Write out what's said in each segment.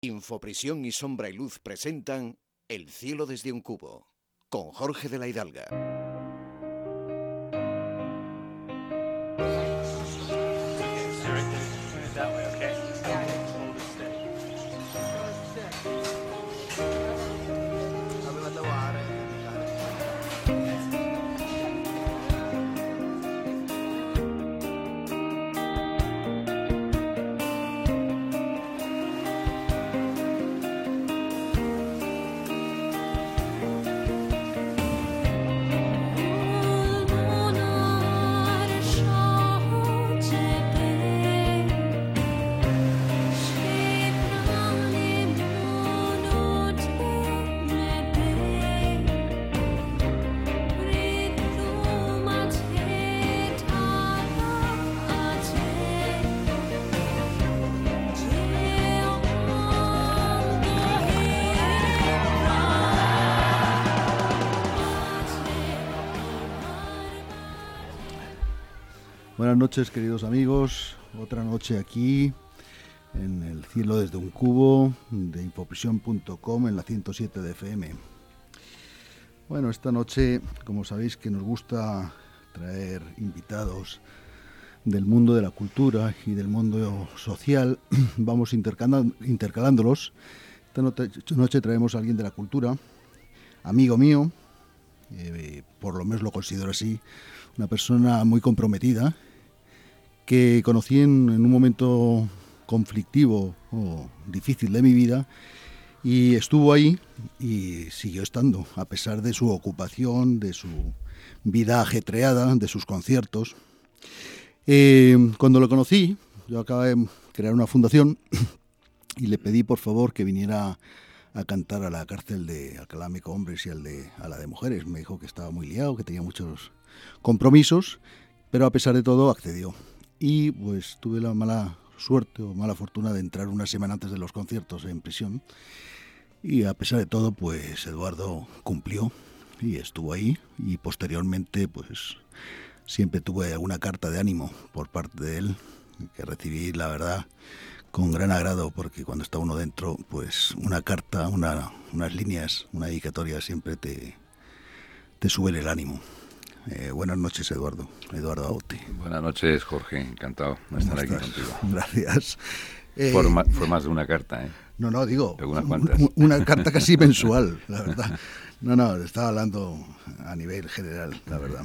Infoprisión y Sombra y Luz presentan El cielo desde un cubo, con Jorge de la Hidalga. Buenas noches, queridos amigos. Otra noche aquí en El cielo desde un cubo de infoprisión.com en la 107 de FM. Bueno, esta noche, como sabéis que nos gusta traer invitados del mundo de la cultura y del mundo social, vamos intercalándolos. Esta noche traemos a alguien de la cultura, amigo mío, por lo menos lo considero así, una persona muy comprometida, que conocí en un momento conflictivo o difícil de mi vida, y estuvo ahí y siguió estando, a pesar de su ocupación, de su vida ajetreada, de sus conciertos. Cuando lo conocí, yo acababa de crear una fundación y le pedí por favor que viniera a cantar a la cárcel de Alcalá de Hombres y a la de mujeres. Me dijo que estaba muy liado, que tenía muchos compromisos, pero a pesar de todo accedió. Y pues tuve la mala suerte o mala fortuna de entrar una semana antes de los conciertos en prisión. Y a pesar de todo, pues Eduardo cumplió y estuvo ahí. Y posteriormente, pues siempre tuve alguna carta de ánimo por parte de él, que recibí, la verdad, con gran agrado, porque cuando está uno dentro, pues una carta, unas líneas, una dedicatoria siempre te suben el ánimo. Buenas noches, Eduardo Aute. Buenas noches, Jorge, encantado de estar aquí contigo. Gracias. Fue más de una carta, ¿eh? No, digo, unas cuantas. Una carta casi mensual, la verdad. No, estaba hablando a nivel general, la verdad.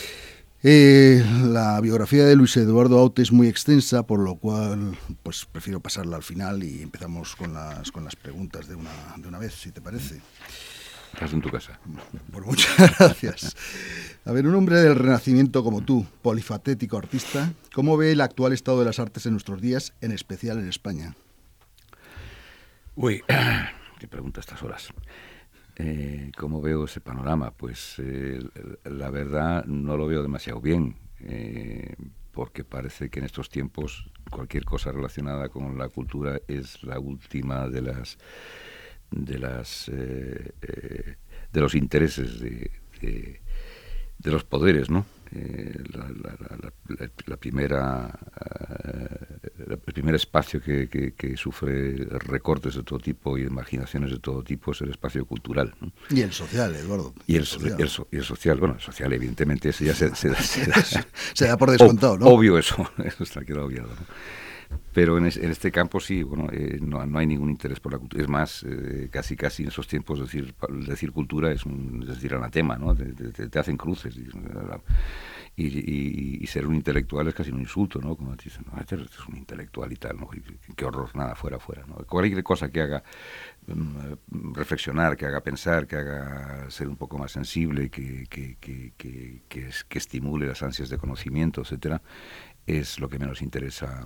La biografía de Luis Eduardo Aute es muy extensa, por lo cual pues prefiero pasarla al final y empezamos con las preguntas de una vez, si te parece. Estás en tu casa. Pues muchas gracias. A ver, un hombre del Renacimiento como tú, polifacético artista, ¿cómo ve el actual estado de las artes en nuestros días, en especial en España? Uy, qué pregunta a estas horas. ¿Cómo veo ese panorama? Pues la verdad no lo veo demasiado bien, porque parece que en estos tiempos cualquier cosa relacionada con la cultura es la última de los intereses de los poderes, ¿no? El primer espacio que sufre recortes de todo tipo y marginaciones de todo tipo es el espacio cultural, ¿no? Y el social, Eduardo. Y el social, bueno, el social evidentemente ese ya se da por descontado, ¿no? Obvio eso está quedado obviado, ¿no? Pero en este campo sí, bueno, no hay ningún interés por la cultura. Es más, casi en esos tiempos decir cultura es decir anatema, ¿no? Te hacen cruces. Y ser un intelectual es casi un insulto, ¿no? Como te dicen, no, este es un intelectual y tal, ¿no? Qué horror, nada, fuera, ¿no? Cualquier cosa que haga reflexionar, que haga pensar, que haga ser un poco más sensible, que estimule las ansias de conocimiento, etcétera, es lo que menos interesa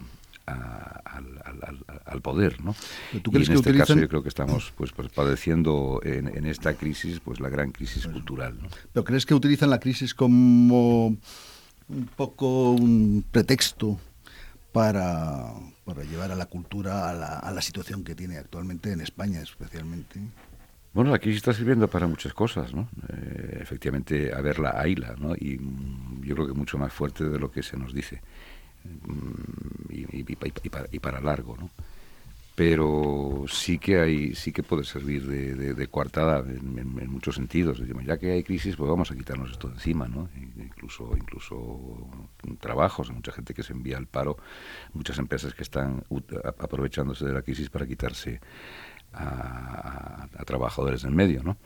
al poder, ¿no? ¿Tú crees y en que este caso yo creo que estamos pues padeciendo en esta crisis pues la gran crisis cultural, ¿no? ¿Pero crees que utilizan la crisis como un poco un pretexto para llevar a la cultura a la situación que tiene actualmente en España, especialmente? Bueno, la crisis está sirviendo para muchas cosas, ¿no? Efectivamente, a verla, hayla, ¿no? Y yo creo que mucho más fuerte de lo que se nos dice. Y para largo, ¿no? pero sí que puede servir de coartada en muchos sentidos. Ya que hay crisis, pues vamos a quitarnos esto de encima, ¿no? Incluso trabajos, mucha gente que se envía al paro, muchas empresas que están aprovechándose de la crisis para quitarse a trabajadores del medio, ¿no?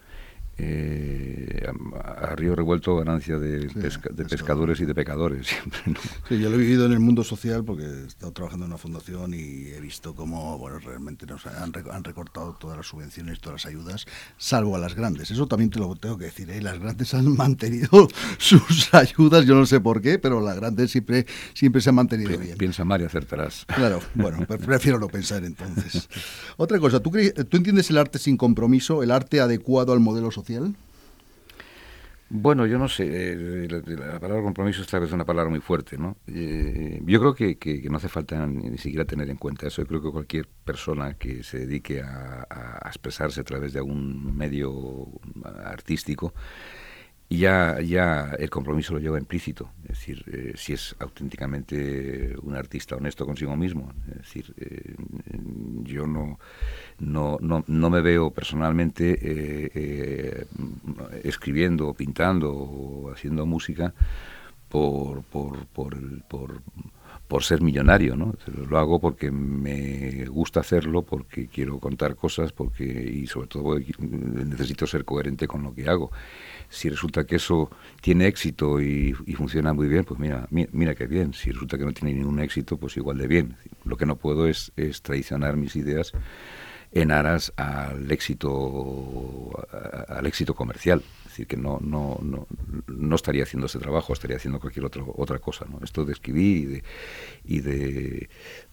A río revuelto ganancia de pescadores y de pecadores siempre, ¿no? Sí, yo lo he vivido en el mundo social porque he estado trabajando en una fundación y he visto cómo, bueno, realmente nos han recortado todas las subvenciones, todas las ayudas, salvo a las grandes. Eso también te lo tengo que decir, ¿eh? Las grandes han mantenido sus ayudas, yo no sé por qué, pero las grandes siempre se han mantenido bien. Piensa mal y acertarás. Claro, bueno, prefiero no pensar entonces. Otra cosa, ¿tú entiendes el arte sin compromiso, el arte adecuado al modelo social? Bueno, yo no sé, la palabra compromiso esta vez es una palabra muy fuerte, ¿no? Yo creo que no hace falta ni siquiera tener en cuenta eso. Yo creo que cualquier persona que se dedique a expresarse a través de algún medio artístico, ya el compromiso lo lleva implícito. Es decir, si es auténticamente un artista honesto consigo mismo. Es decir, yo no me veo personalmente escribiendo o pintando o haciendo música por ser millonario, ¿no? Lo hago porque me gusta hacerlo, porque quiero contar cosas, y sobre todo necesito ser coherente con lo que hago. Si resulta que eso tiene éxito y funciona muy bien, pues mira qué bien. Si resulta que no tiene ningún éxito, pues igual de bien. Lo que no puedo es traicionar mis ideas en aras al éxito comercial. Es decir, que no estaría haciendo ese trabajo, estaría haciendo cualquier otra cosa, ¿no? Esto de escribir y de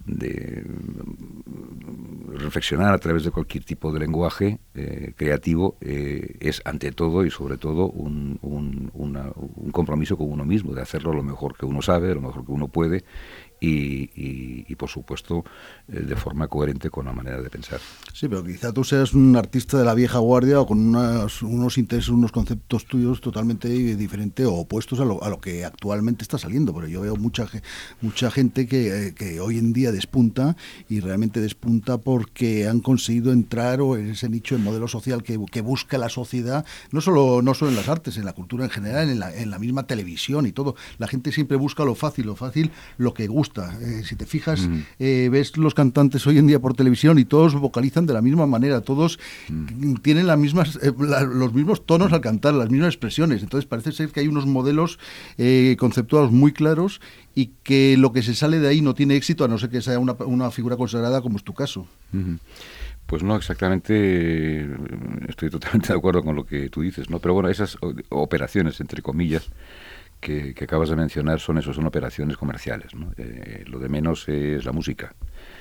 reflexionar a través de cualquier tipo de lenguaje creativo es ante todo y sobre todo un compromiso con uno mismo, de hacerlo lo mejor que uno sabe, lo mejor que uno puede y por supuesto de forma coherente con la manera de pensar. Sí, pero quizá tú seas un artista de la vieja guardia o con unos intereses, unos conceptos tuyos totalmente diferentes o opuestos a lo que actualmente está saliendo, pero yo veo mucha gente que hoy en día despunta y realmente despunta porque han conseguido entrar o en ese nicho de modelo social que busca la sociedad, no solo en las artes, en la cultura en general, en la misma televisión y todo. La gente siempre busca lo fácil, lo que gusta. Si te fijas, ves los cantantes hoy en día por televisión y todos vocalizan de la misma manera, todos tienen los mismos tonos al cantar, las mismas expresiones. Entonces parece ser que hay unos modelos conceptuales muy claros y que lo que se sale de ahí no tiene éxito a no ser que sea una figura consagrada como es tu caso. Pues no, exactamente, estoy totalmente de acuerdo con lo que tú dices, ¿no? Pero bueno, esas operaciones, entre comillas, que acabas de mencionar son operaciones comerciales, ¿no? Lo de menos es la música,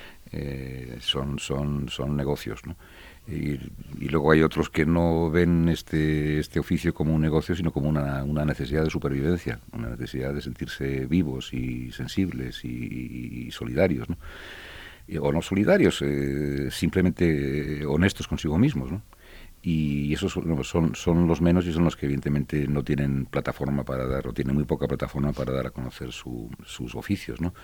son negocios, ¿no? Y luego hay otros que no ven este oficio como un negocio, sino como una necesidad de supervivencia, una necesidad de sentirse vivos y sensibles y solidarios, ¿no? O no solidarios, simplemente honestos consigo mismos, ¿no? Y esos son los menos y son los que evidentemente no tienen plataforma para dar, o tienen muy poca plataforma para dar a conocer sus oficios, ¿no?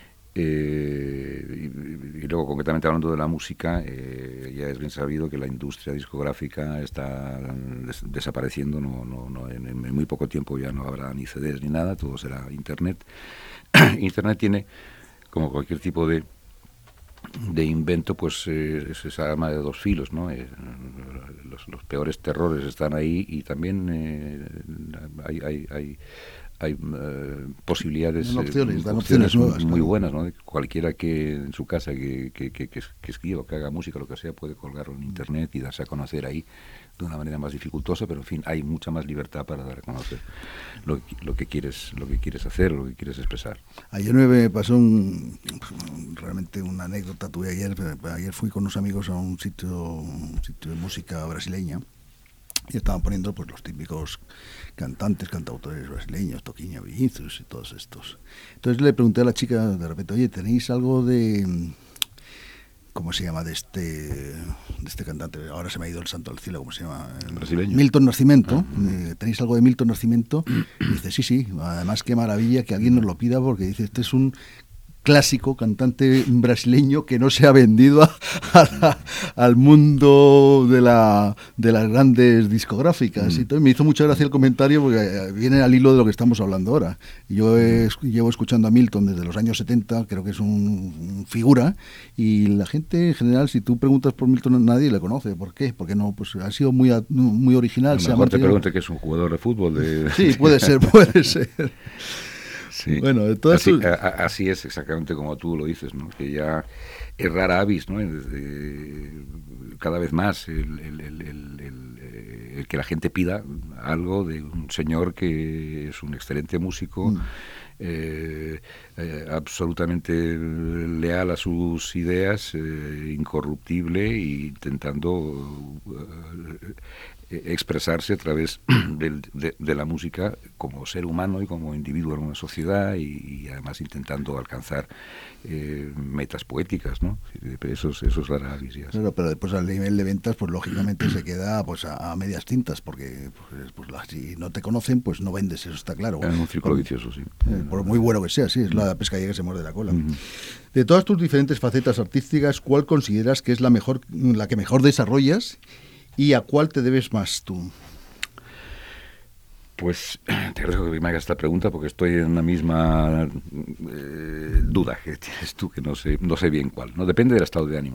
Y luego, concretamente hablando de la música, ya es bien sabido que la industria discográfica está desapareciendo, en muy poco tiempo ya no habrá ni CDs ni nada, todo será Internet. Internet tiene, como cualquier tipo de invento, pues es esa arma de dos filos, ¿no? Los peores terrores están ahí y también hay posibilidades, dan opciones nuevas, muy claro. buenas, ¿no? Cualquiera que en su casa que escriba, que haga música, lo que sea, puede colgarlo en Internet y darse a conocer ahí de una manera más dificultosa, pero en fin, hay mucha más libertad para dar a conocer lo que quieres hacer, lo que quieres expresar. Ayer me pasó realmente una anécdota. Tuve ayer fui con unos amigos a un sitio de música brasileña y estaban poniendo pues los típicos cantautores brasileños, Toquinho, Vinicius y todos estos. Entonces le pregunté a la chica de repente, oye, ¿tenéis algo de... ¿Cómo se llama de este cantante? Ahora se me ha ido el santo al cielo, ¿cómo se llama? ¿Brasileño? Milton Nascimento. ¿Tenéis algo de Milton Nascimento? Y dice, sí. Además, qué maravilla que alguien nos lo pida, porque dice, este es un clásico, cantante brasileño que no se ha vendido al mundo de las grandes discográficas. Y entonces me hizo mucha gracia el comentario porque viene al hilo de lo que estamos hablando ahora. Yo llevo escuchando a Milton desde los años 70, creo que es un figura, y la gente en general, si tú preguntas por Milton, nadie le conoce. ¿Por qué? Porque no, pues ha sido muy original. A lo mejor te pregunte que es un jugador de fútbol. Sí, puede ser. Sí. Bueno, de todas así es exactamente como tú lo dices, ¿no? Que ya es rara avis, ¿no? Cada vez más el que la gente pida algo de un señor que es un excelente músico, absolutamente leal a sus ideas, incorruptible, e intentando expresarse a través de la música como ser humano y como individuo en una sociedad, y además intentando alcanzar metas poéticas, ¿no? Eso es rara avis. Claro, pero después al nivel de ventas, pues lógicamente se queda pues a medias tintas, porque pues, si no te conocen, pues no vendes, eso está claro. En un círculo vicioso, sí. Por muy bueno que sea, sí, es la pescadilla que se muerde la cola. De todas tus diferentes facetas artísticas, ¿cuál consideras que es la que mejor desarrollas y a cuál te debes más tú? Pues te agradezco que me hagas esta pregunta porque estoy en la misma duda que tienes tú, que no sé bien cuál. No, depende del estado de ánimo.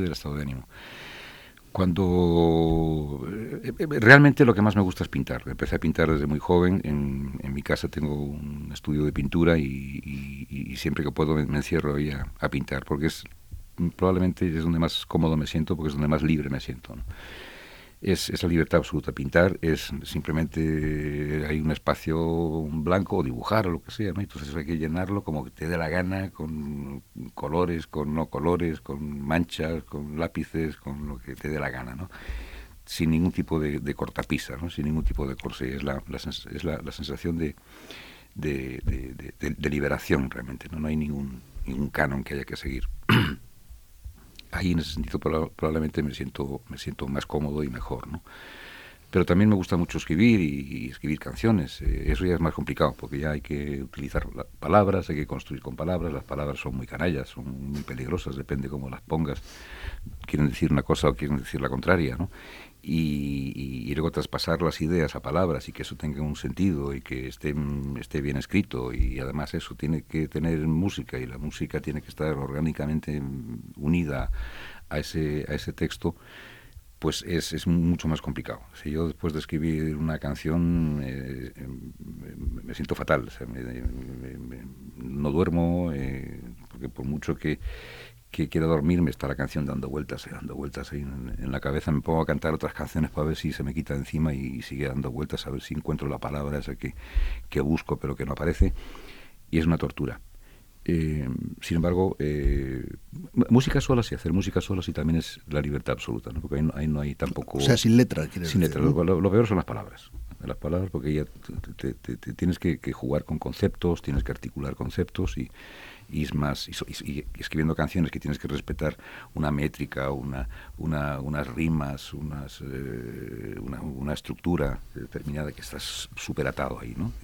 Cuando realmente lo que más me gusta es pintar. Empecé a pintar desde muy joven. En mi casa tengo un estudio de pintura y siempre que puedo me encierro ahí a pintar, porque probablemente es donde más cómodo me siento, porque es donde más libre me siento, ¿no? Es la libertad absoluta. Pintar es simplemente, hay un espacio blanco, o dibujar o lo que sea, ¿no? Entonces hay que llenarlo como que te dé la gana, con colores, con no colores, con manchas, con lápices, con lo que te dé la gana, ¿no? Sin ningún tipo de cortapisa, ¿no? Sin ningún tipo de corsé. Es la sensación de liberación, realmente, ¿no? No hay ningún canon que haya que seguir. Ahí en ese sentido probablemente me siento más cómodo y mejor, ¿no? Pero también me gusta mucho escribir y escribir canciones. Eso ya es más complicado, porque ya hay que utilizar palabras, hay que construir con palabras. Las palabras son muy canallas, son muy peligrosas, depende cómo las pongas. Quieren decir una cosa o quieren decir la contraria, ¿no? Y luego traspasar las ideas a palabras y que eso tenga un sentido y que esté bien escrito, y además eso tiene que tener música, y la música tiene que estar orgánicamente unida a ese texto, pues es mucho más complicado. Si yo después de escribir una canción me siento fatal, o sea, no duermo, porque por mucho que quiera dormirme está la canción dando vueltas ahí en la cabeza. Me pongo a cantar otras canciones para ver si se me quita encima y sigue dando vueltas, a ver si encuentro la palabra esa que busco pero que no aparece, y es una tortura. Sin embargo, música sola, sí, hacer música sola sí también es la libertad absoluta, ¿no? Porque ahí no hay tampoco... O sea, sin letra, sin letra, ¿no? Lo peor son las palabras, porque ya te tienes que jugar con conceptos, tienes que articular conceptos, y es más, y escribiendo canciones que tienes que respetar una métrica, unas rimas, una estructura determinada, que estás súper atado ahí, ¿no?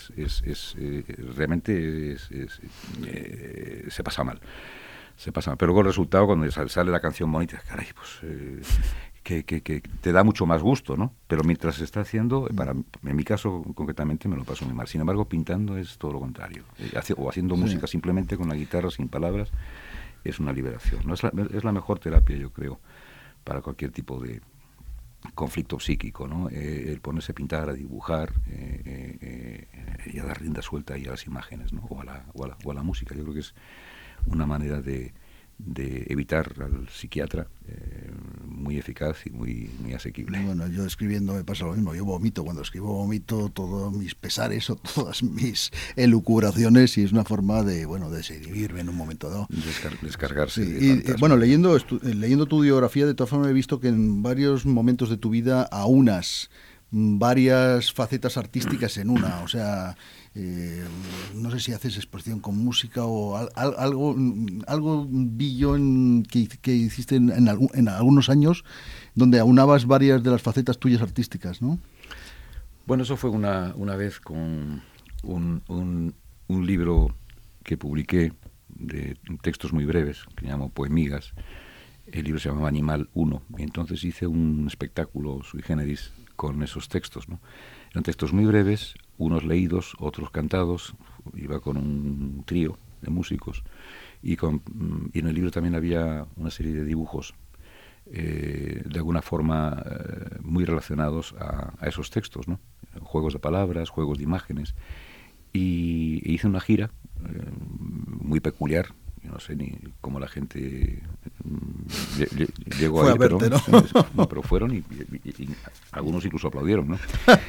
Realmente se pasa mal. Pero luego el resultado, cuando sale la canción bonita, caray, pues que te da mucho más gusto, ¿no? Pero mientras se está haciendo, en mi caso concretamente, me lo paso muy mal. Sin embargo, pintando es todo lo contrario. O haciendo música simplemente con la guitarra, sin palabras, es una liberación, ¿no? Es la mejor terapia, yo creo, para cualquier tipo de conflicto psíquico, ¿no? El ponerse a pintar, a dibujar, y a dar rienda suelta ahí a las imágenes, ¿no? O a la música. Yo creo que es una manera de evitar al psiquiatra muy eficaz y muy asequible. Bueno, yo escribiendo me pasa lo mismo. Yo vomito, cuando escribo vomito todos mis pesares o todas mis elucubraciones, y es una forma de desinhibirme en un momento dado. Descargarse. Sí. Bueno, leyendo tu biografía, de todas formas he visto que en varios momentos de tu vida aunas varias facetas artísticas en una, o sea, no sé si haces exposición con música o algo vi yo que hiciste en algunos años, donde aunabas varias de las facetas tuyas artísticas, ¿no? Bueno, eso fue una vez con un libro que publiqué de textos muy breves, que llamo poemigas. El libro se llamaba Animal 1, y entonces hice un espectáculo sui generis con esos textos, ¿no? Eran textos muy breves, unos leídos, otros cantados, iba con un trío de músicos, y en el libro también había una serie de dibujos, de alguna forma muy relacionados a esos textos, ¿no? Juegos de palabras, juegos de imágenes, y hice una gira muy peculiar. Yo no sé ni cómo la gente llegó Fue a ir, verte, pero, ¿no? pero fueron y algunos incluso aplaudieron, ¿no?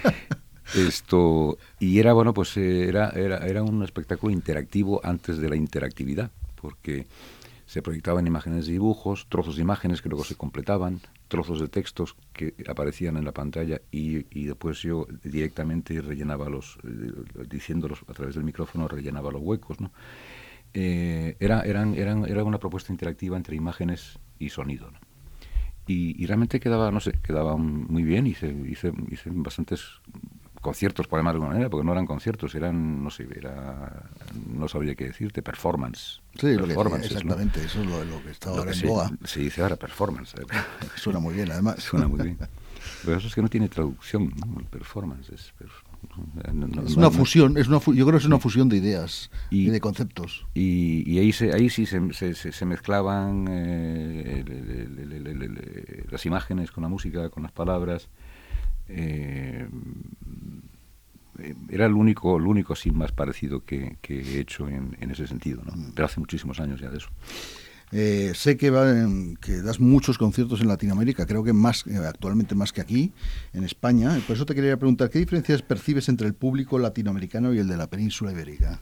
Y era, bueno, pues era un espectáculo interactivo antes de la interactividad, porque se proyectaban imágenes de dibujos, trozos de imágenes que luego se completaban, trozos de textos que aparecían en la pantalla, y después yo directamente rellenaba diciéndolos a través del micrófono, rellenaba los huecos, ¿no? Era una propuesta interactiva entre imágenes y sonido, ¿no? Y realmente quedaba muy bien. Hice bastantes conciertos, por llamarlo de alguna manera, porque no eran conciertos, eran, no sabría qué decirte, performance. Sí, ¿No? exactamente, eso es lo que está ahora en boga. Se dice ahora performance. Suena muy bien, además. Suena muy bien. Pero eso es que no tiene traducción, ¿no? El performance es una fusión, yo creo que es una fusión de ideas y de conceptos. Y ahí sí se mezclaban las imágenes con la música, con las palabras. Era lo único así más parecido que he hecho en ese sentido, ¿no? Pero hace muchísimos años ya de eso. Sé que das muchos conciertos en Latinoamérica, creo que actualmente más que aquí, en España. Por eso te quería preguntar, ¿qué diferencias percibes entre el público latinoamericano y el de la península ibérica?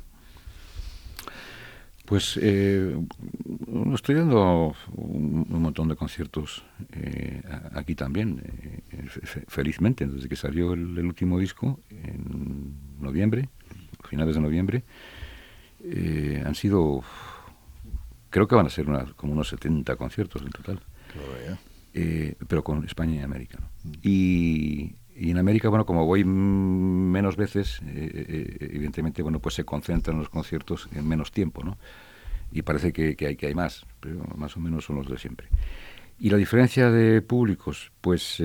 Pues estoy dando un montón de conciertos aquí también, felizmente, desde que salió el último disco, en noviembre, finales de noviembre. Han sido... Creo que van a ser como unos 70 conciertos en total. Pero con España y América, ¿no? Y en América, bueno, como voy menos veces, evidentemente, bueno, pues se concentran los conciertos en menos tiempo, ¿no? Y parece que hay más, pero más o menos son los de siempre. Y la diferencia de públicos, pues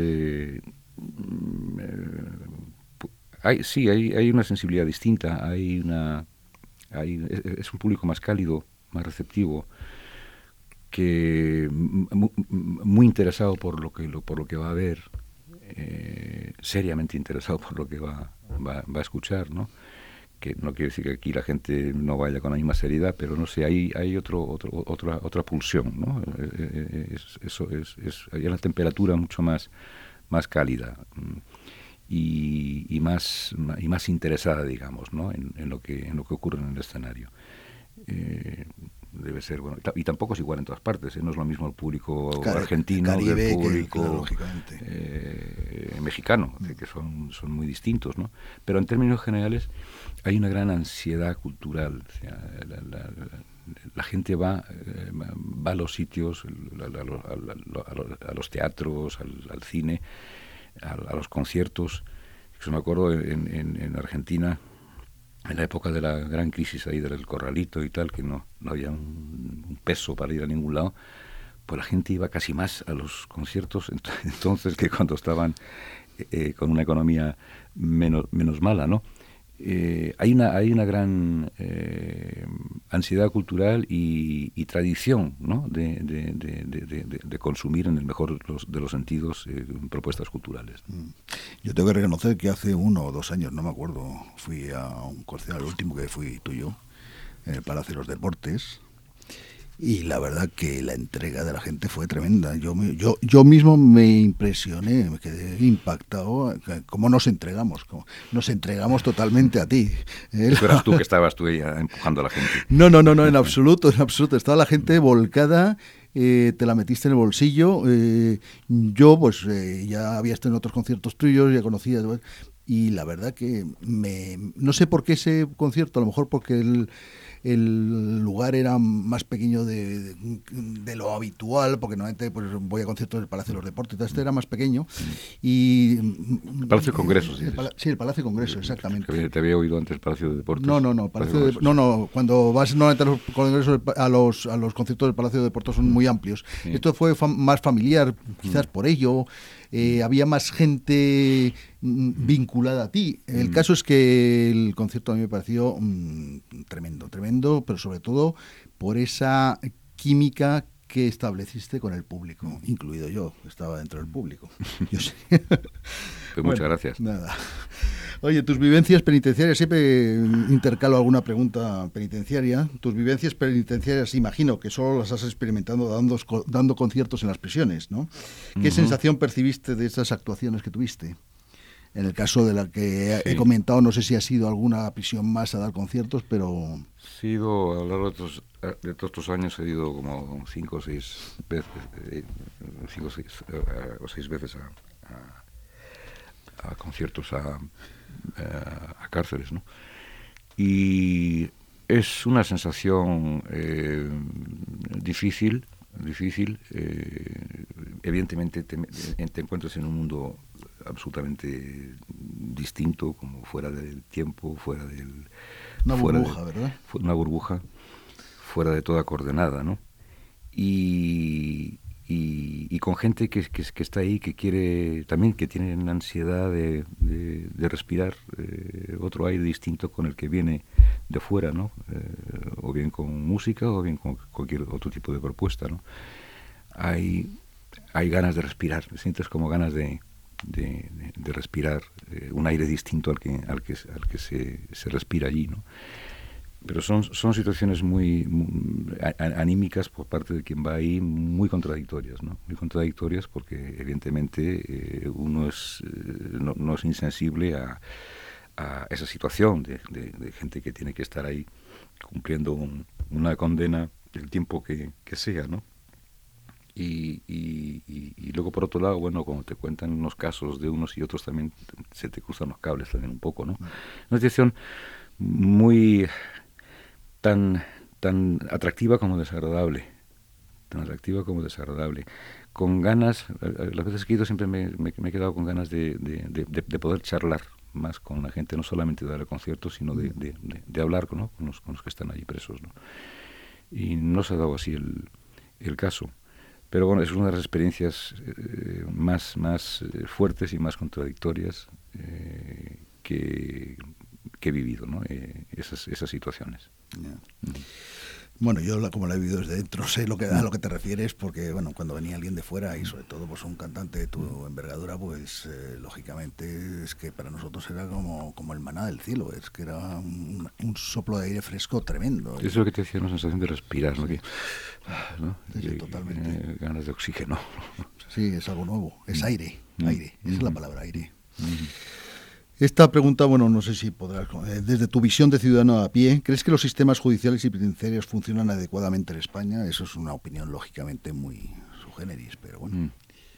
hay una sensibilidad distinta, es un público más cálido, más receptivo, que muy interesado por lo que va a ver, seriamente interesado por lo que va a escuchar, ¿no? Que no quiere decir que aquí la gente no vaya con la misma seriedad, pero no sé, hay otra pulsión, ¿no? Hay una temperatura mucho más cálida y más interesada, digamos, ¿no? en lo que ocurre en el escenario. Debe ser bueno, y tampoco es igual en todas partes, ¿eh? No es lo mismo el público argentino que el público mexicano, que son muy distintos, ¿no? Pero en términos generales hay una gran ansiedad cultural. O sea, la gente va a los sitios, a los teatros, al cine, a los conciertos. Yo me acuerdo en Argentina, en la época de la gran crisis ahí del Corralito y tal, que no había un peso para ir a ningún lado, pues la gente iba casi más a los conciertos entonces que cuando estaban con una economía menos mala, ¿no? Hay una gran ansiedad cultural y tradición, ¿no? de consumir en el mejor de los sentidos propuestas culturales. Yo tengo que reconocer que hace 1 o 2 años, no me acuerdo, fui a un concierto, el último que fui tú y yo, en el Palacio de los Deportes, y la verdad que la entrega de la gente fue tremenda. Yo mismo me impresioné, me quedé impactado, cómo nos entregamos totalmente a ti. Eso eras tú que estabas tú empujando a la gente. No, en absoluto, estaba la gente volcada. Te la metiste en el bolsillo. Yo pues ya había estado en otros conciertos tuyos, ya conocía, y la verdad que no sé por qué ese concierto, a lo mejor porque el lugar era más pequeño de lo habitual, porque normalmente pues, voy a conciertos del Palacio de los Deportes, entonces este era más pequeño. Y el Palacio de Congresos. Sí, el Palacio de Congresos, exactamente. Te había oído antes el Palacio de Deportes. No, cuando vas normalmente a los congresos, a los conciertos del Palacio de Deportes son muy amplios. Sí. Esto fue más familiar, quizás por ello. Había más gente vinculada a ti. El caso es que el concierto a mí me pareció tremendo, pero sobre todo por esa química que estableciste con el público, incluido yo, estaba dentro del público. Yo sé. Pues muchas gracias. Nada. Oye, tus vivencias penitenciarias, siempre intercalo alguna pregunta penitenciaria. Tus vivencias penitenciarias, imagino que solo las has experimentado dando conciertos en las prisiones, ¿no? ¿Qué sensación percibiste de esas actuaciones que tuviste? En el caso de la que he comentado, no sé si has ido a alguna prisión más a dar conciertos, pero... Sí, a lo largo de todos estos años he ido como 5 o 6 veces, 6 veces a conciertos, a cárceles, ¿no? Y es una sensación difícil. Evidentemente te encuentras en un mundo absolutamente distinto, como fuera del tiempo, fuera del... Una burbuja, ¿verdad? Una burbuja, fuera de toda coordenada, ¿no? Y con gente que está ahí, que quiere, también que tienen ansiedad de respirar otro aire distinto con el que viene de fuera, ¿no? O bien con música o bien con cualquier otro tipo de propuesta, ¿no? Hay ganas de respirar, sientes como ganas de respirar un aire distinto al que se respira allí, ¿no? Pero son situaciones muy anímicas por parte de quien va ahí, muy contradictorias, ¿no? Muy contradictorias porque evidentemente uno no es insensible a esa situación de gente que tiene que estar ahí cumpliendo una condena el tiempo que sea, ¿no? Y luego por otro lado, bueno, cuando te cuentan unos casos de unos y otros también se te cruzan los cables también un poco, ¿no? Una situación muy tan atractiva como desagradable, con ganas, las veces que he ido siempre me he quedado con ganas de poder charlar más con la gente, no solamente de dar el concierto, sino de hablar, ¿no? con los que están allí presos, ¿no? Y no se ha dado así el caso. Pero bueno, es una de las experiencias más fuertes y más contradictorias que he vivido, ¿no? Esas situaciones. Yeah. Bueno, yo como la he vivido desde dentro sé a lo que te refieres, porque bueno, cuando venía alguien de fuera y sobre todo pues un cantante de tu envergadura, pues lógicamente es que para nosotros era como el maná del cielo, es que era un soplo de aire fresco tremendo. Eso es lo que te decía, una sensación de respirar, ¿no? ¿no? Sí, totalmente. Ganas de oxígeno. Sí, es algo nuevo, es aire, esa es la palabra, aire. Esta pregunta, bueno, no sé si podrás... desde tu visión de ciudadano a pie, ¿crees que los sistemas judiciales y penitenciarios funcionan adecuadamente en España? Eso es una opinión, lógicamente, muy sui generis, pero bueno...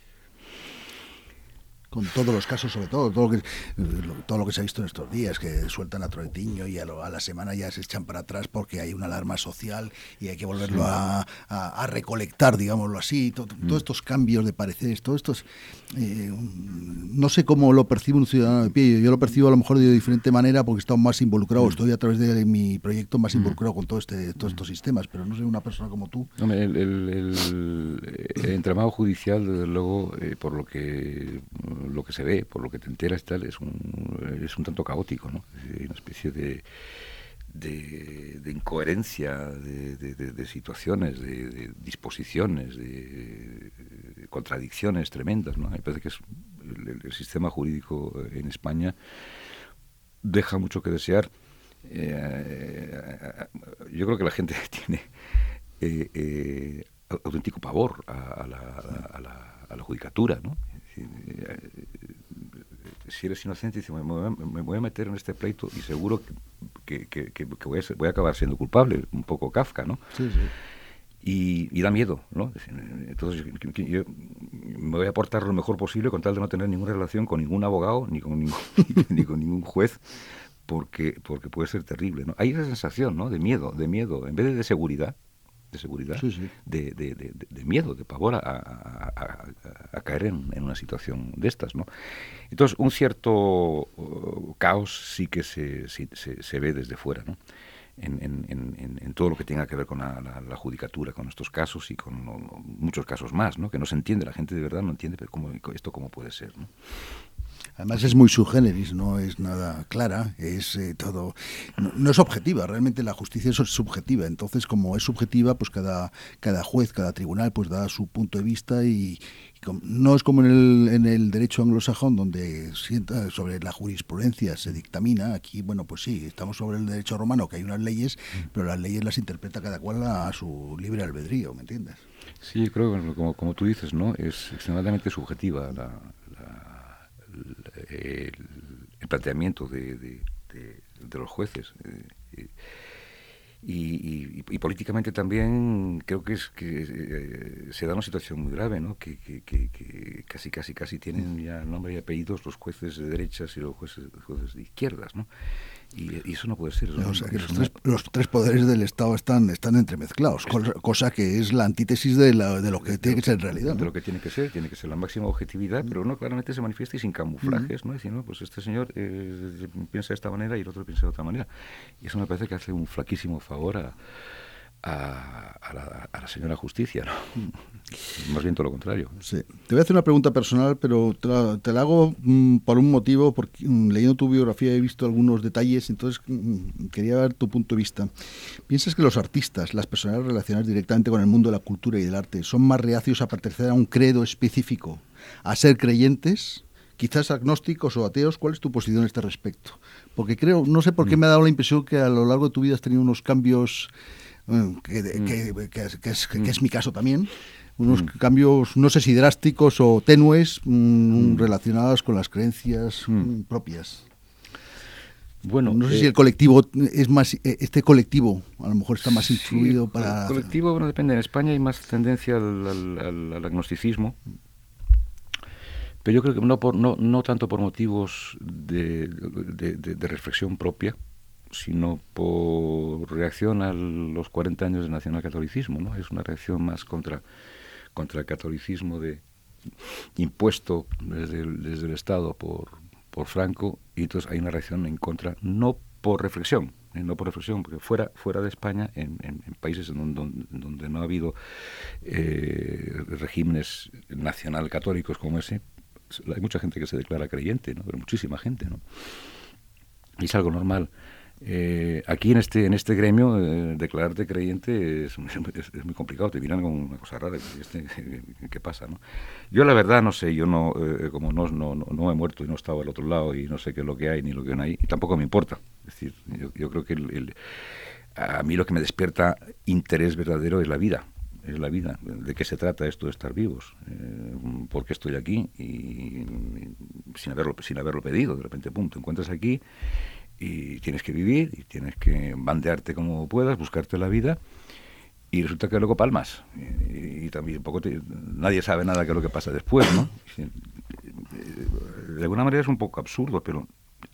Con todos los casos, sobre todo todo lo que se ha visto en estos días, que sueltan a Troitiño y a la semana ya se echan para atrás porque hay una alarma social y hay que volverlo a recolectar, digámoslo así. Todos estos cambios de pareceres, todos estos... no sé cómo lo percibe un ciudadano de pie. Yo lo percibo a lo mejor de diferente manera porque he estado más involucrado, estoy a través de mi proyecto más involucrado con todos estos sistemas, pero no sé, una persona como tú... Hombre, el entramado judicial, desde luego, por lo que se ve, por lo que te enteras, tal, es un tanto caótico, ¿no? Hay una especie de incoherencia de situaciones, de disposiciones, de contradicciones tremendas, ¿no? Me parece que el sistema jurídico en España deja mucho que desear. Yo creo que la gente tiene auténtico pavor a la judicatura, ¿no? Si eres inocente, dice, me voy a meter en este pleito y seguro que voy a acabar siendo culpable, un poco Kafka, ¿no? Sí, sí. Y da miedo, ¿no? Entonces yo me voy a portar lo mejor posible con tal de no tener ninguna relación con ningún abogado ni con ningún juez, porque puede ser terrible, ¿no? Hay esa sensación, ¿no? De miedo, en vez de seguridad, Sí, sí. de miedo, de pavor a caer en una situación de estas, ¿no? Entonces, un cierto caos sí que se ve desde fuera, ¿no? En todo lo que tenga que ver con la judicatura, con estos casos y con muchos casos más, ¿no? Que no se entiende, la gente de verdad no entiende pero esto cómo puede ser, ¿no? Además es muy sui generis, no es nada clara, es todo, no es objetiva, realmente la justicia es subjetiva, entonces como es subjetiva, pues cada juez, cada tribunal, pues da su punto de vista y no es como en el derecho anglosajón donde sobre la jurisprudencia se dictamina. Aquí, bueno, pues sí, estamos sobre el derecho romano, que hay unas leyes, pero las leyes las interpreta cada cual a su libre albedrío, ¿me entiendes? Sí, yo creo que como tú dices, ¿no? Es extremadamente subjetiva el planteamiento de los jueces. Y políticamente también creo que se da una situación muy grave, ¿no? Que casi tienen ya nombre y apellidos los jueces de derechas y los jueces de izquierdas, ¿no? Y eso no puede ser. O sea, que los tres poderes del Estado están entremezclados, cosa que es la antítesis de lo que tiene que ser en realidad, ¿no? De lo que tiene que ser la máxima objetividad, pero uno claramente se manifiesta y sin camuflajes, ¿no? Diciendo, pues este señor piensa de esta manera y el otro piensa de otra manera. Y eso me parece que hace un flaquísimo favor a la señora justicia, ¿no? Más bien todo lo contrario. Sí. Te voy a hacer una pregunta personal, pero te la hago por un motivo, porque leyendo tu biografía he visto algunos detalles, entonces quería ver tu punto de vista. ¿Piensas que los artistas, las personas relacionadas directamente con el mundo de la cultura y del arte, son más reacios a pertenecer a un credo específico, a ser creyentes, quizás agnósticos o ateos? ¿Cuál es tu posición a este respecto? Porque no sé por qué me ha dado la impresión que a lo largo de tu vida has tenido unos cambios, que es mi caso también, unos cambios, no sé si drásticos o tenues, relacionados con las creencias propias. Bueno, no sé si el colectivo es más, este colectivo a lo mejor está más influido para... El colectivo, bueno, depende. En España hay más tendencia al agnosticismo, pero yo creo que no tanto por motivos de reflexión propia, sino por reacción a los 40 años del nacionalcatolicismo, ¿no? Es una reacción más contra el catolicismo impuesto desde el Estado por Franco, y entonces hay una reacción en contra, no por reflexión, porque fuera de España, en países donde no ha habido regímenes nacional católicos como ese, hay mucha gente que se declara creyente, ¿no? Pero muchísima gente, ¿no? Y es algo normal. Aquí en este gremio, declararte creyente es muy complicado, te miran con una cosa rara, ¿qué pasa, no? Yo la verdad no sé, yo no, como no he muerto y no he estado al otro lado y no sé qué es lo que hay ni lo que no hay, y tampoco me importa. Es decir, yo creo que a mí lo que me despierta interés verdadero es la vida. Es la vida. ¿De qué se trata esto de estar vivos? ¿Por qué estoy aquí? Y sin haberlo pedido, de repente, pum, te encuentras aquí y tienes que vivir y tienes que bandearte como puedas, buscarte la vida, y resulta que luego palmas. Y también nadie sabe nada de lo que pasa después, ¿no? De alguna manera es un poco absurdo, pero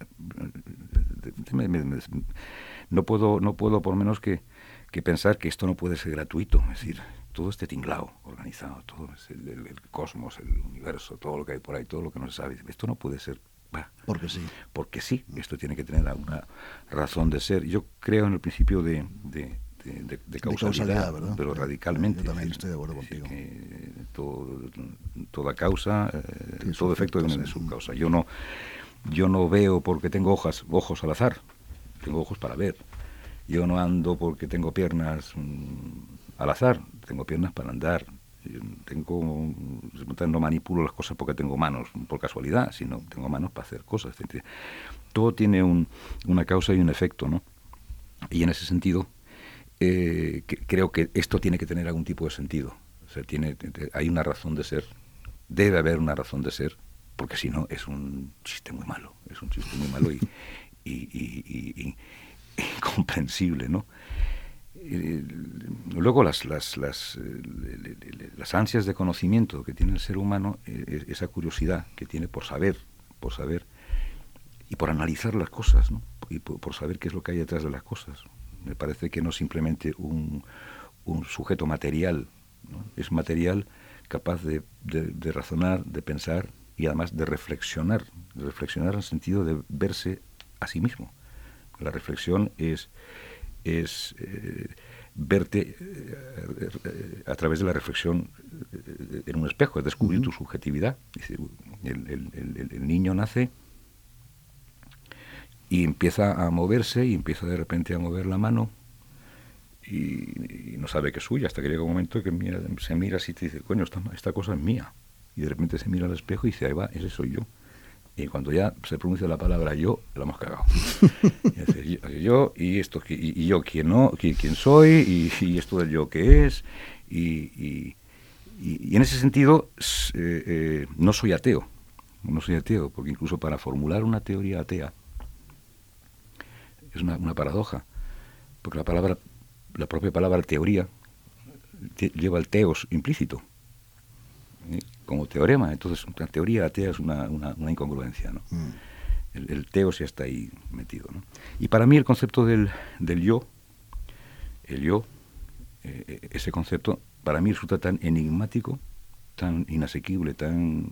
no puedo por menos que pensar que esto no puede ser gratuito. Es decir, todo este tinglao organizado, todo el cosmos, el universo, todo lo que hay por ahí, todo lo que no se sabe, esto no puede ser... Porque sí. Porque sí, esto tiene que tener alguna razón de ser. Yo creo en el principio de causalidad, ¿verdad? Pero radicalmente. Yo también estoy de acuerdo contigo. Toda causa, todo efecto tiene su causa. Yo no veo porque tengo ojos al azar, tengo ojos para ver. Yo no ando porque tengo piernas al azar, tengo piernas para andar. No manipulo las cosas porque tengo manos por casualidad, sino tengo manos para hacer cosas. Todo tiene una causa y un efecto, ¿no? Y en ese sentido creo que esto tiene que tener algún tipo de sentido. O sea, hay una razón de ser, debe haber una razón de ser, porque si no es un chiste muy malo, y incomprensible, ¿no? Luego las ansias de conocimiento que tiene el ser humano, esa curiosidad que tiene por saber, y por analizar las cosas, ¿no? Y por saber qué es lo que hay detrás de las cosas. Me parece que no es simplemente un sujeto material, ¿no? Es material capaz de razonar, de pensar y además de reflexionar en el sentido de verse a sí mismo. La reflexión es verte a través de la reflexión en un espejo, es descubrir tu subjetividad. El niño nace y empieza a moverse y empieza de repente a mover la mano y no sabe que es suya, hasta que llega un momento que se mira así y te dice, coño, esta cosa es mía. Y de repente se mira al espejo y dice, ahí va, ese soy yo. Y cuando ya se pronuncia la palabra yo, la hemos cagado. Y dice, yo, y esto, y yo quién soy, y esto del yo qué es. Y en ese sentido, no soy ateo, porque incluso para formular una teoría atea es una paradoja, porque la propia palabra teoría lleva el teos implícito, como teorema. Entonces una teoría atea es una incongruencia, ¿no? El teos ya está ahí metido, ¿no? Y para mí el concepto del yo, ese concepto para mí resulta tan enigmático, tan inasequible, tan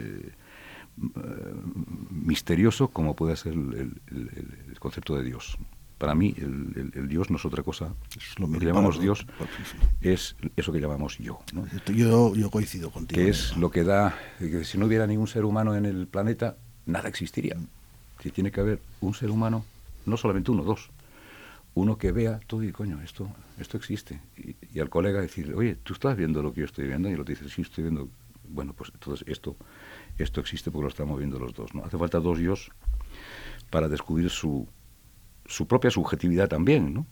misterioso como puede ser el concepto de Dios. Para mí el Dios no es otra cosa. Lo que llamamos Dios es eso que llamamos yo, ¿no? Yo coincido contigo. Que es lo que da, que si no hubiera ningún ser humano en el planeta, nada existiría. Si tiene que haber un ser humano, no solamente uno, dos. Uno que vea todo y coño, esto existe. Y al colega decirle, oye, ¿tú estás viendo lo que yo estoy viendo? Y lo dice, sí, estoy viendo. Bueno, pues entonces esto existe porque lo estamos viendo los dos, ¿no? Hace falta dos yos para descubrir su propia subjetividad también, ¿no?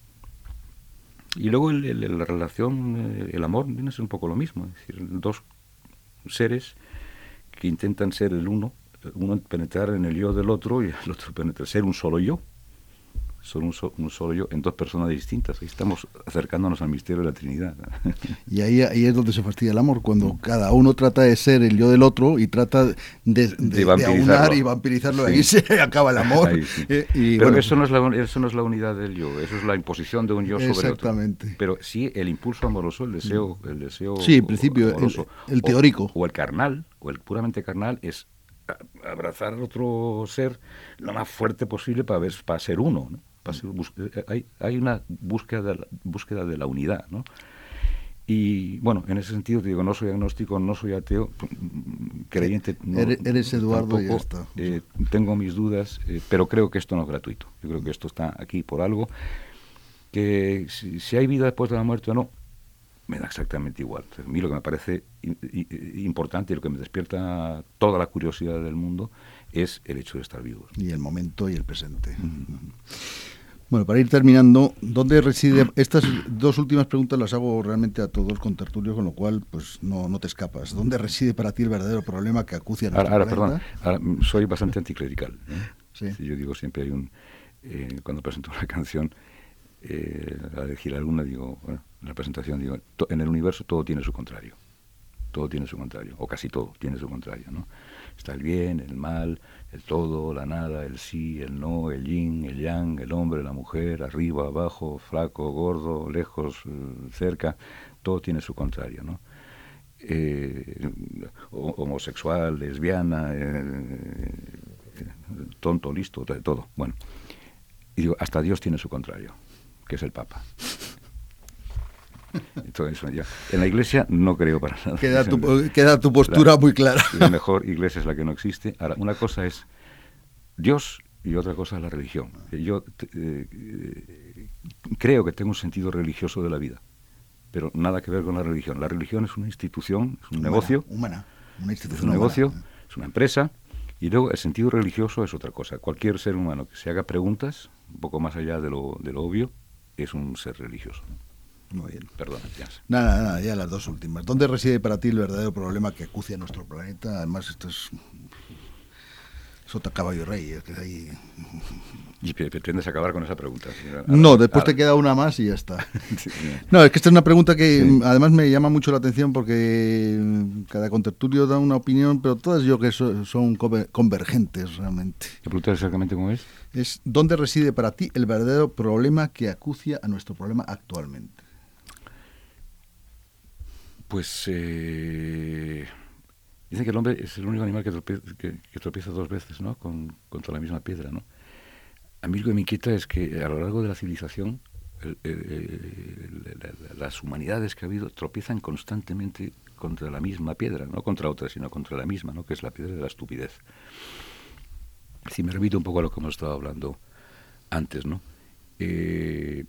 Y luego la relación, el amor, viene a ser un poco lo mismo. Es decir, dos seres que intentan ser el uno penetrar en el yo del otro y el otro penetrar, ser un solo yo. Son un solo yo en dos personas distintas. Ahí estamos acercándonos al misterio de la Trinidad. Y ahí es donde se fastidia el amor, cuando cada uno trata de ser el yo del otro y trata de aunar y vampirizarlo. Sí. Ahí se acaba el amor. Ahí, sí. Pero bueno, eso no es la unidad del yo, eso es la imposición de un yo sobre otro. Exactamente. Pero sí el impulso amoroso, el deseo sí, en principio, amoroso, el teórico. O el carnal, o el puramente carnal, es abrazar al otro ser lo más fuerte posible para ser uno, ¿no? Hay una búsqueda de la unidad, ¿no? Y bueno, en ese sentido te digo, no soy agnóstico, no soy ateo, creyente. No, eres Eduardo tampoco, y ya está. Tengo mis dudas, pero creo que esto no es gratuito. Yo creo que esto está aquí por algo, que si hay vida después de la muerte o no, me da exactamente igual. O sea, a mí lo que me parece importante y lo que me despierta toda la curiosidad del mundo es el hecho de estar vivos. Y el momento y el presente. Bueno, para ir terminando, ¿dónde reside? Estas dos últimas preguntas las hago realmente a todos con tertulio, con lo cual pues no te escapas. ¿Dónde reside para ti el verdadero problema que acucia a nuestro planeta? Perdón, soy bastante anticlerical, ¿eh? Sí. Yo digo siempre cuando presento una canción, a elegir alguna, digo, bueno, en la presentación digo, en el universo todo tiene su contrario. Todo tiene su contrario, o casi todo tiene su contrario, ¿no? Está el bien, el mal, el todo, la nada, el sí, el no, el yin, el yang, el hombre, la mujer, arriba, abajo, flaco, gordo, lejos, cerca, todo tiene su contrario, ¿no? Homosexual, lesbiana, tonto, listo, todo. Bueno, y digo, hasta Dios tiene su contrario, que es el Papa. Entonces, ya, en la Iglesia no creo para nada. Queda tu postura muy clara. La mejor Iglesia es la que no existe. Ahora, una cosa es Dios y otra cosa es la religión. Yo creo que tengo un sentido religioso de la vida, pero nada que ver con la religión. La religión es una institución, es un negocio. Una institución. Es un negocio, es una empresa, y luego el sentido religioso es otra cosa. Cualquier ser humano que se haga preguntas, un poco más allá de lo obvio, es un ser religioso. Muy bien. Perdona, ya. Nada, ya las dos últimas. ¿Dónde reside para ti el verdadero problema que acucia a nuestro planeta? Además, esto es... Sota Caballo Rey, es que ahí... ¿Y pretendes acabar con esa pregunta? No, después te queda una más y ya está. Sí. No, es que esta es una pregunta que además me llama mucho la atención porque cada contertulio da una opinión, pero todas yo que son convergentes realmente. ¿Qué pregunta exactamente cómo es? Es, ¿dónde reside para ti el verdadero problema que acucia a nuestro problema actualmente? Pues dicen que el hombre es el único animal que tropieza dos veces, ¿no? Contra la misma piedra, ¿no? A mí lo que me inquieta es que a lo largo de la civilización las humanidades que ha habido tropiezan constantemente contra la misma piedra, no contra otra, sino contra la misma, ¿no? Que es la piedra de la estupidez. Si me remito un poco a lo que hemos estado hablando antes, ¿no? Que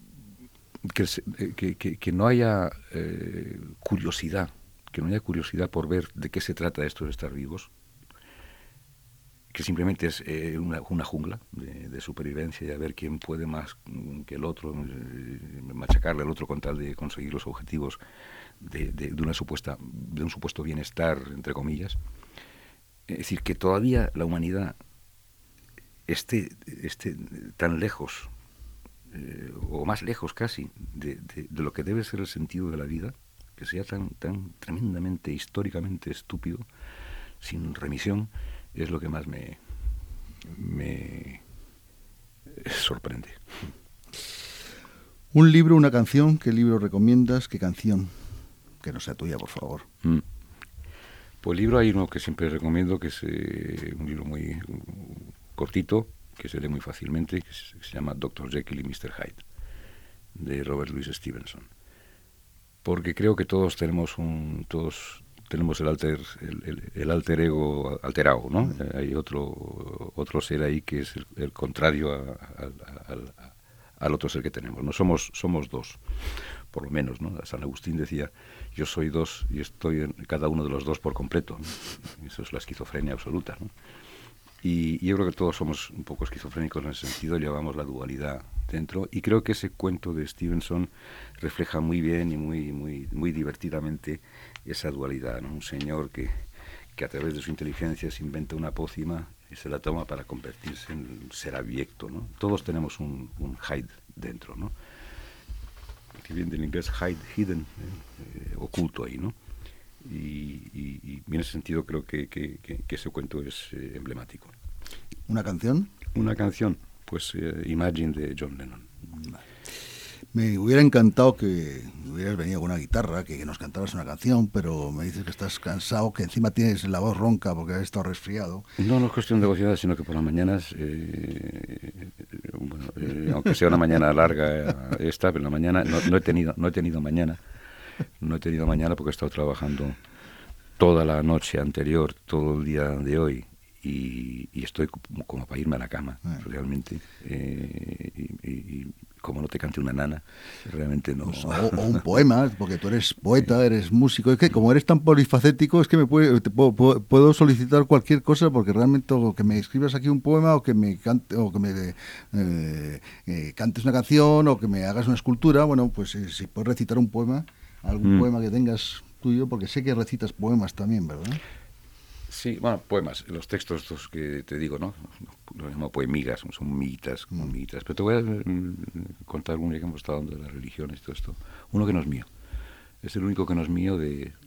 no haya curiosidad, por ver de qué se trata esto de estar vivos, que simplemente es una jungla de supervivencia y a ver quién puede más que el otro, machacarle al otro con tal de conseguir los objetivos de un supuesto bienestar, entre comillas. Es decir, que todavía la humanidad esté tan lejos, o más lejos casi, de lo que debe ser el sentido de la vida, que sea tan tremendamente, históricamente estúpido, sin remisión, es lo que más me sorprende. Un libro, una canción, ¿qué libro recomiendas? ¿Qué canción? Que no sea tuya, por favor. Pues libro hay uno que siempre recomiendo, que es un libro muy cortito, que se lee muy fácilmente, que se llama Dr. Jekyll y Mr. Hyde, de Robert Louis Stevenson. Porque creo que todos tenemos el alter ego alterado, ¿no? Hay otro ser ahí que es el contrario al otro ser que tenemos, ¿no? Somos dos, por lo menos, ¿no? San Agustín decía, yo soy dos y estoy en cada uno de los dos por completo, ¿no? Eso es la esquizofrenia absoluta, ¿no? Y yo creo que todos somos un poco esquizofrénicos en ese sentido, llevamos la dualidad dentro, y creo que ese cuento de Stevenson refleja muy bien y muy divertidamente esa dualidad, ¿no? Un señor que a través de su inteligencia se inventa una pócima y se la toma para convertirse en un ser abyecto, ¿no? Todos tenemos un Hyde dentro, ¿no? Que viene del inglés hide, hidden, oculto ahí, ¿no? Y en ese sentido creo que ese cuento es emblemático. ¿Una canción? Una canción, pues Imagine de John Lennon. Me hubiera encantado que hubieras venido con una guitarra, que nos cantaras una canción, pero me dices que estás cansado, que encima tienes la voz ronca porque has estado resfriado. No es cuestión de velocidad, sino que por las mañanas, aunque sea una mañana larga esta, pero en la mañana no he tenido mañana. No he tenido mañana porque he estado trabajando toda la noche anterior, todo el día de hoy, y estoy como para irme a la cama, realmente. Y como no te cante una nana, realmente no. Pues, o un poema, porque tú eres poeta, eres músico. Es que como eres tan polifacético, es que puedo solicitar cualquier cosa, porque realmente o que me escribas aquí un poema, o que me cantes una canción, o que me hagas una escultura. Bueno, pues si puedes recitar un poema, algún poema que tengas tuyo, porque sé que recitas poemas también, ¿verdad? Sí, bueno, poemas, los textos estos que te digo, ¿no? Los llamo poemigas, son miguitas, pero te voy a contar uno, ya que hemos estado hablando de las religiones y todo esto. Uno que no es mío. Es el único que no es mío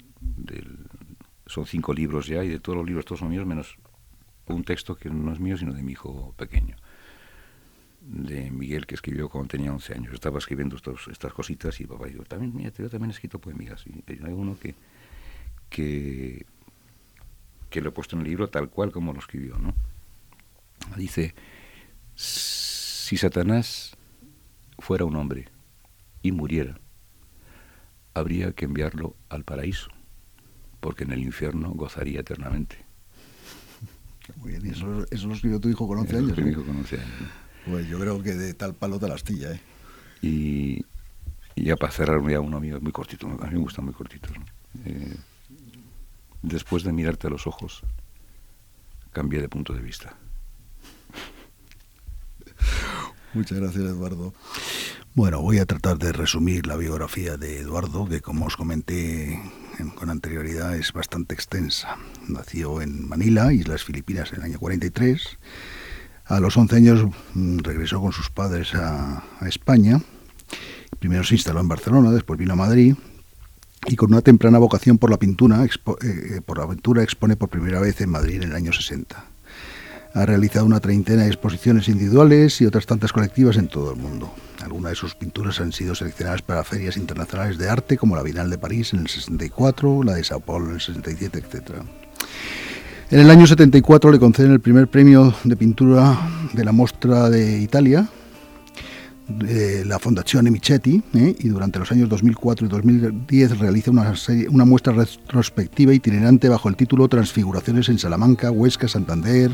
son 5 libros ya, y de todos los libros todos son míos, menos un texto que no es mío, sino de mi hijo pequeño, de Miguel, que escribió cuando tenía 11 años. Estaba escribiendo estas cositas y papá dijo, yo también he escrito poemigas. Y hay uno que lo he puesto en el libro tal cual como lo escribió, ¿no? Dice, si Satanás fuera un hombre y muriera, habría que enviarlo al paraíso, porque en el infierno gozaría eternamente. Muy bien, y eso lo escribió tu hijo con 11 años. Mi hijo con 11 años, ¿no? Pues yo creo que de tal palo te la astilla, ¿eh? Y ya para cerrar ya uno mío muy cortito, a mí me gustan muy cortitos, ¿no? Después de mirarte a los ojos, cambié de punto de vista. Muchas gracias, Eduardo. Bueno, voy a tratar de resumir la biografía de Eduardo, que como os comenté con anterioridad es bastante extensa. Nació en Manila, Islas Filipinas, en el año 43. A los 11 años regresó con sus padres a España. Primero se instaló en Barcelona, después vino a Madrid. Y con una temprana vocación por la pintura, expone por primera vez en Madrid en el año 60. Ha realizado una treintena de exposiciones individuales y otras tantas colectivas en todo el mundo. Algunas de sus pinturas han sido seleccionadas para ferias internacionales de arte, como la Bienal de París en el 64, la de Sao Paulo en el 67, etc. En el año 74 le conceden el primer premio de pintura de la Mostra de Italia, de la Fondazione Michetti, y durante los años 2004 y 2010 realiza una muestra retrospectiva itinerante bajo el título Transfiguraciones en Salamanca, Huesca, Santander,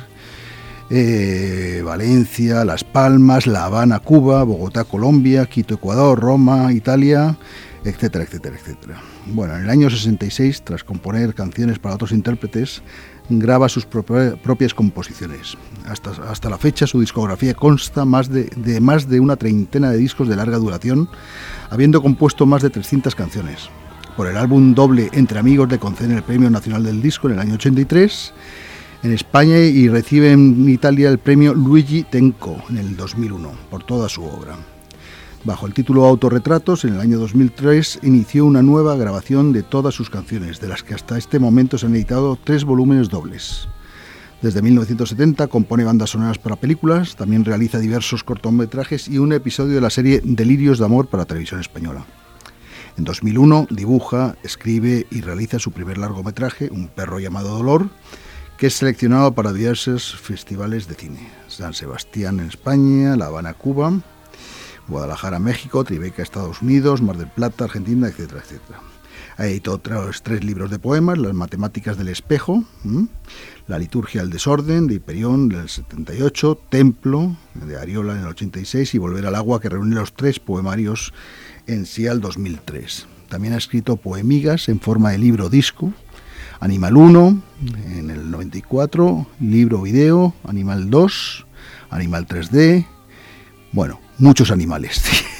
Valencia, Las Palmas, La Habana, Cuba, Bogotá, Colombia, Quito, Ecuador, Roma, Italia, etcétera, etcétera, etcétera. Bueno, en el año 66, tras componer canciones para otros intérpretes, graba sus propias composiciones. Hasta la fecha su discografía consta de más de una treintena de discos de larga duración, habiendo compuesto más de 300 canciones. Por el álbum doble Entre Amigos le conceden el Premio Nacional del Disco en el año 83 en España y recibe en Italia el Premio Luigi Tenco en el 2001 por toda su obra. Bajo el título Autorretratos, en el año 2003 inició una nueva grabación de todas sus canciones, de las que hasta este momento se han editado 3 volúmenes dobles. Desde 1970 compone bandas sonoras para películas, también realiza diversos cortometrajes y un episodio de la serie Delirios de Amor para Televisión Española. En 2001 dibuja, escribe y realiza su primer largometraje, Un perro llamado Dolor, que es seleccionado para diversos festivales de cine. San Sebastián en España, La Habana, Cuba, Guadalajara, México, Tribeca, Estados Unidos, Mar del Plata, Argentina, etcétera, etcétera. Ha editado otros 3 libros de poemas, Las Matemáticas del Espejo, La Liturgia del Desorden, de Hiperión, del 78, Templo, de Ariola, en el 86, y Volver al Agua, que reúne los 3 poemarios en Sial 2003. También ha escrito poemigas en forma de libro-disco, Animal 1, en el 94, libro-video, Animal 2, Animal 3D, bueno, muchos animales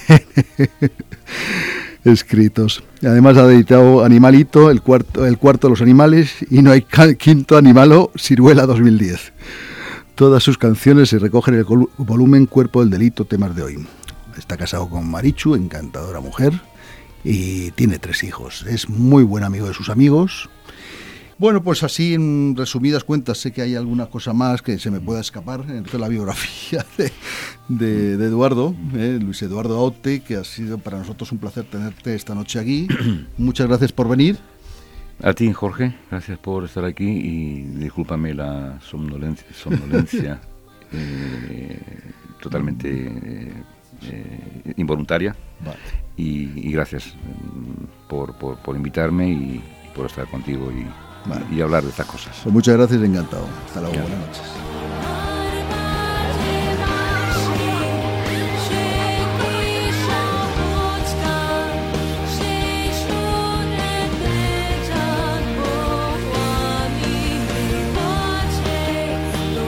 escritos. Además ha editado Animalito, el cuarto de los animales, y No hay quinto animalo, Ciruela 2010. Todas sus canciones se recogen en el volumen Cuerpo del Delito, temas de hoy. Está casado con Marichu, encantadora mujer, y tiene 3 hijos. Es muy buen amigo de sus amigos. Bueno, pues así en resumidas cuentas, sé que hay alguna cosa más que se me pueda escapar en la biografía de Eduardo, Luis Eduardo Aute, que ha sido para nosotros un placer tenerte esta noche aquí. Muchas gracias por venir. A ti, Jorge, gracias por estar aquí y discúlpame la somnolencia totalmente involuntaria. Vale. Y gracias por invitarme y por estar contigo y hablar de estas cosas. Pues muchas gracias, encantado. Hasta luego, buenas noches.